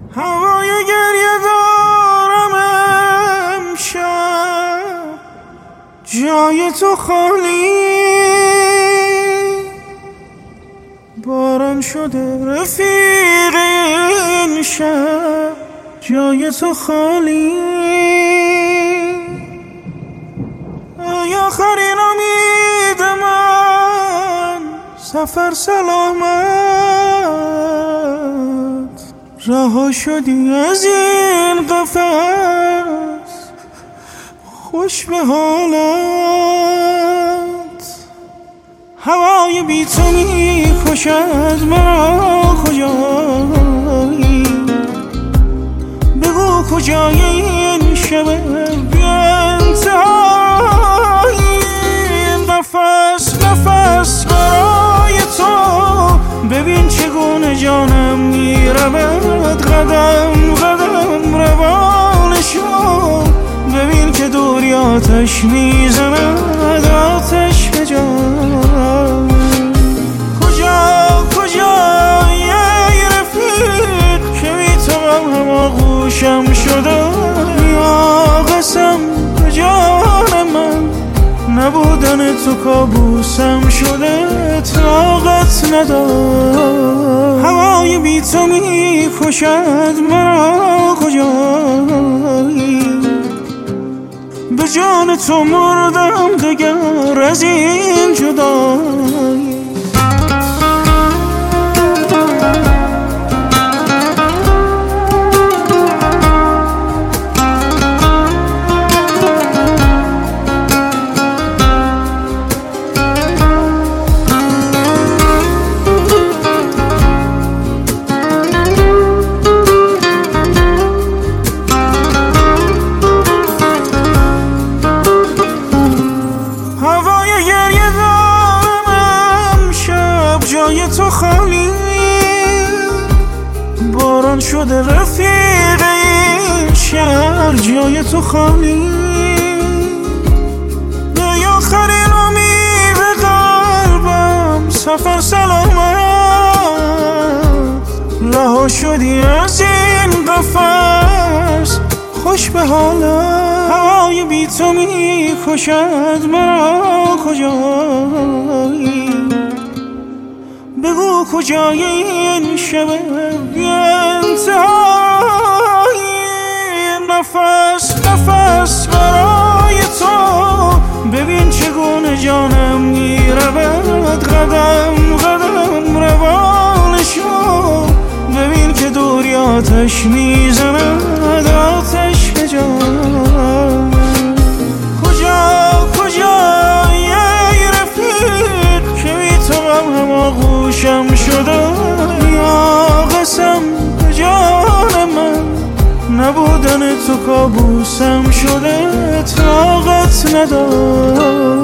هوای گریه دارم امشب، جای تو خالی. باران شده رفیق این شب، جای تو خالی. ای آخرین امید من، سفر سلامت. رها شدی از این قفس، خوش به حالت. هوای بی تو می کشد مرا، کجایی؟ بگو کجای این شب بی انتهایی. نفس نفس برای تو، ببین چگونه جانم می رود. قدم قدم روانشو، ببین که دوری آتش می زند، آتش به جان. کجای ای رفیق که بی تو هم آغوشم شده؟ یا قسم به جان من، نبودن تو کابوسم شده. طاقت ندارم، هوای بی تو می کشد مرا، کجایی؟ به جان تو مردم دگر از این جدایی. جای تو خالی. باران شده رفیق این شهر، جای تو خالی. ای آخرین امید قلبم، سفر سلامت. رها شدی از این قفس، خوش به حالت. هوای بی تو می کشد مرا، کجایی؟ بگو کجای این شب بی انتهایی. نفس نفس برای تو، ببین چگونه جانم می رود. قدم قدم روانشو، ببین که دوری آتش می زند، آتش به جان. کجای ای رفیق که بی تو هم آغوشم شده؟ یا قسم به جان من، نبودن تو کابوسم شده. طاقت ندارم.